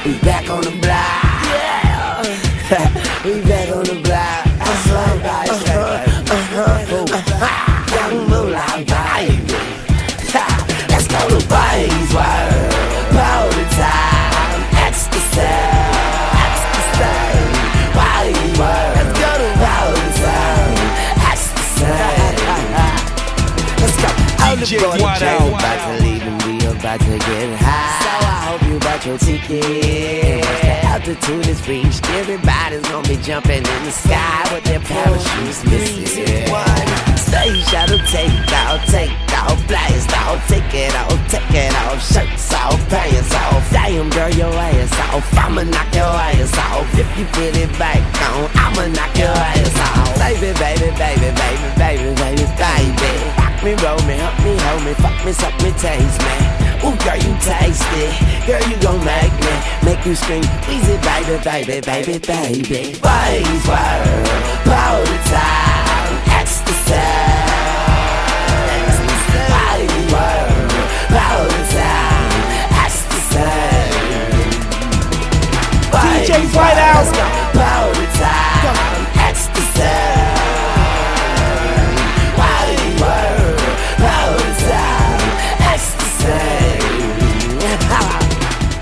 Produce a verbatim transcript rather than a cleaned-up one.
We back on the block. Yeah. We back on the block. That's right, right, right. Uh-huh. Young Moolah, baby. Let's go to Bays World. Party time. Ecstasy. Ecstasy. Bays World. Let's go to party time. Ecstasy. Let's go. D J White Out. About to leave and we about to get high. So I hope you bought your ticket. Once the altitude is reached, everybody's gonna be jumping in the sky with their parachutes missing. Stage shuttle, take off, take off, blast off, take it off, take it off, shirts off, pants off. Damn, girl, your ass off. I'ma knock your ass off. If you put it back on, I'ma knock your ass off. Baby, baby, baby, baby, baby, baby, baby. Rock me, roll me, help me, hold me, fuck me, suck me, taste me. Ooh, girl, you taste it. Girl, you gon' make me, make you scream, easy, baby, baby, baby, baby. Bays World, party time, ecstasy. Bays World, party time, ecstasy. D J White Out.